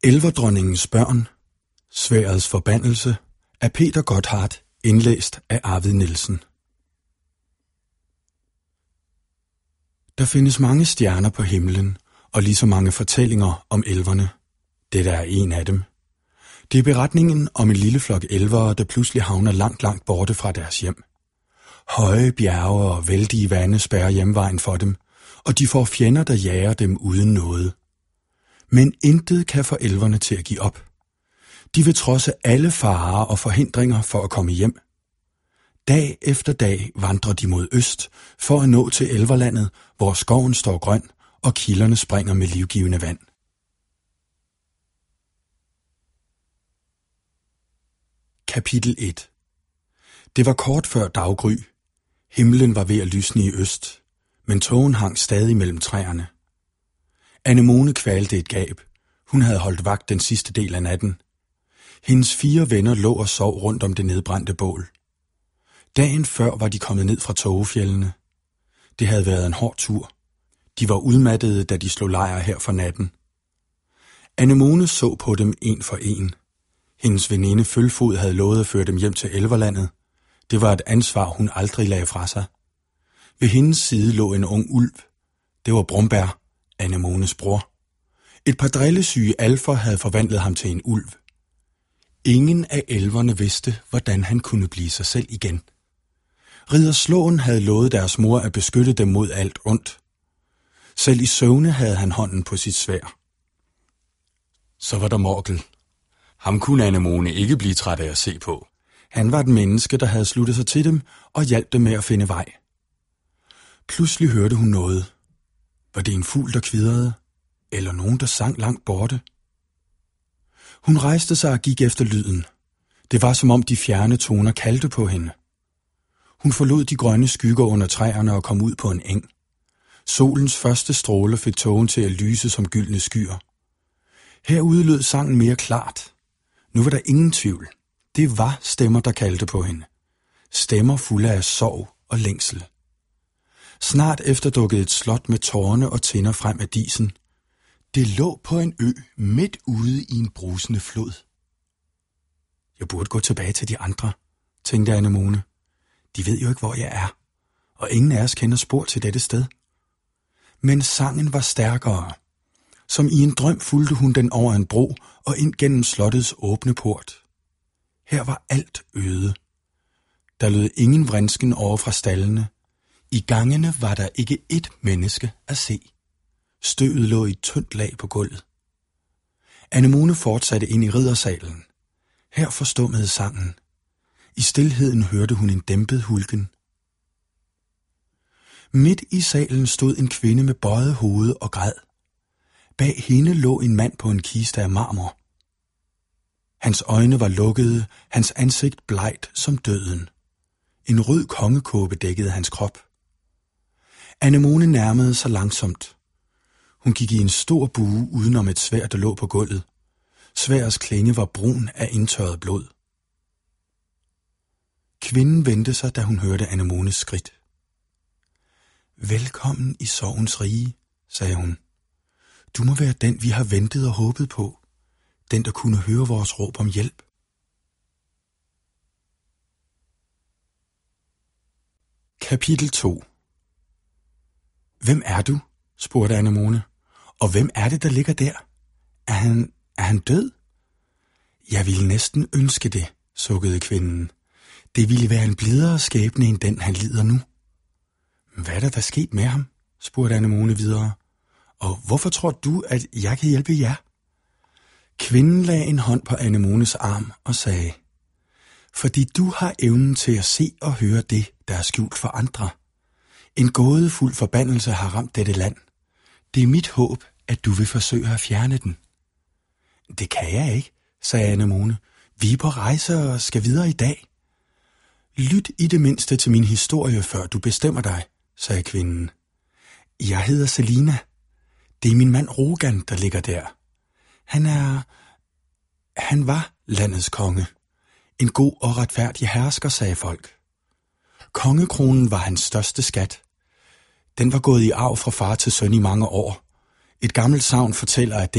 Elverdronningens børn, Sværdets forbandelse af Peter Gotthardt, indlæst af Arvid Nielsen. Der findes mange stjerner på himlen, og lige så mange fortællinger om elverne. Dette er en af dem. Det er beretningen om en lille flok elvere, der pludselig havner langt, langt borte fra deres hjem. Høje bjerge og vældige vande spærrer hjemvejen for dem, og de får fjender, der jager dem uden noget. Men intet kan få elverne til at give op. De vil trodse alle farer og forhindringer for at komme hjem. Dag efter dag vandrer de mod øst for at nå til elverlandet, hvor skoven står grøn og kilderne springer med livgivende vand. Kapitel 1. Det var kort før daggry. Himlen var ved at lysne i øst, men tågen hang stadig mellem træerne. Anemone kvalte et gab. Hun havde holdt vagt den sidste del af natten. Hendes 4 venner lå og sov rundt om det nedbrændte bål. Dagen før var de kommet ned fra Tågefjellene. Det havde været en hård tur. De var udmattede, da de slog lejr her for natten. Anemone så på dem en for en. Hendes veninde Følfod havde lovet at føre dem hjem til elverlandet. Det var et ansvar, hun aldrig lagde fra sig. Ved hendes side lå en ung ulv. Det var Brumbær, Anemones bror. Et par drillesyge alfer havde forvandlet ham til en ulv. Ingen af elverne vidste, hvordan han kunne blive sig selv igen. Ridder Slåen havde lovet deres mor at beskytte dem mod alt ondt. Selv i søvne havde han hånden på sit sværd. Så var der Morkel. Ham kunne Anemone ikke blive træt af at se på. Han var et menneske, der havde sluttet sig til dem og hjalp dem med at finde vej. Pludselig hørte hun noget. Var det en fugl, der kvidrede? Eller nogen, der sang langt borte? Hun rejste sig og gik efter lyden. Det var som om de fjerne toner kaldte på hende. Hun forlod de grønne skygger under træerne og kom ud på en eng. Solens første stråle fik tågen til at lyse som gyldne skyer. Herude lød sangen mere klart. Nu var der ingen tvivl. Det var stemmer, der kaldte på hende. Stemmer fulde af sorg og længsel. Snart efter dukkede et slot med tårne og tinder frem af disen. Det lå på en ø midt ude i en brusende flod. Jeg burde gå tilbage til de andre, tænkte Anemone. De ved jo ikke, hvor jeg er, og ingen af os kender spor til dette sted. Men sangen var stærkere. Som i en drøm fulgte hun den over en bro og ind gennem slottets åbne port. Her var alt øde. Der lød ingen vrinsken over fra stallene. I gangene var der ikke ét menneske at se. Støvet lå i et tyndt lag på gulvet. Anemone fortsatte ind i riddersalen. Her forstummede sangen. I stilheden hørte hun en dæmpet hulken. Midt i salen stod en kvinde med bøjet hoved og græd. Bag hende lå en mand på en kiste af marmor. Hans øjne var lukkede, hans ansigt blegt som døden. En rød kongekåbe dækkede hans krop. Anemone nærmede sig langsomt. Hun gik i en stor bue udenom et sværd, der lå på gulvet. Sværdets klinge var brun af indtørret blod. Kvinden vendte sig, da hun hørte Anemones skridt. Velkommen i sorgens rige, sagde hun. Du må være den, vi har ventet og håbet på. Den, der kunne høre vores råb om hjælp. Kapitel 2. Hvem er du? Spurgte Anemone. Og hvem er det, der ligger der? Er han død? Jeg ville næsten ønske det, sukkede kvinden. Det ville være en blidere skæbne end den, han lider nu. Hvad er der sket med ham? Spurgte Anemone videre. Og hvorfor tror du, at jeg kan hjælpe jer? Kvinden lagde en hånd på Anemones arm og sagde, fordi du har evnen til at se og høre det, der er skjult for andre. En gådefuld forbandelse har ramt dette land. Det er mit håb, at du vil forsøge at fjerne den. Det kan jeg ikke, sagde Anemone. Vi er på rejse og skal videre i dag. Lyt i det mindste til min historie, før du bestemmer dig, sagde kvinden. Jeg hedder Selina. Det er min mand Rogan, der ligger der. Han var landets konge. En god og retfærdig hersker, sagde folk. Kongekronen var hans største skat. Den var gået i arv fra far til søn i mange år. Et gammelt sagn fortæller, at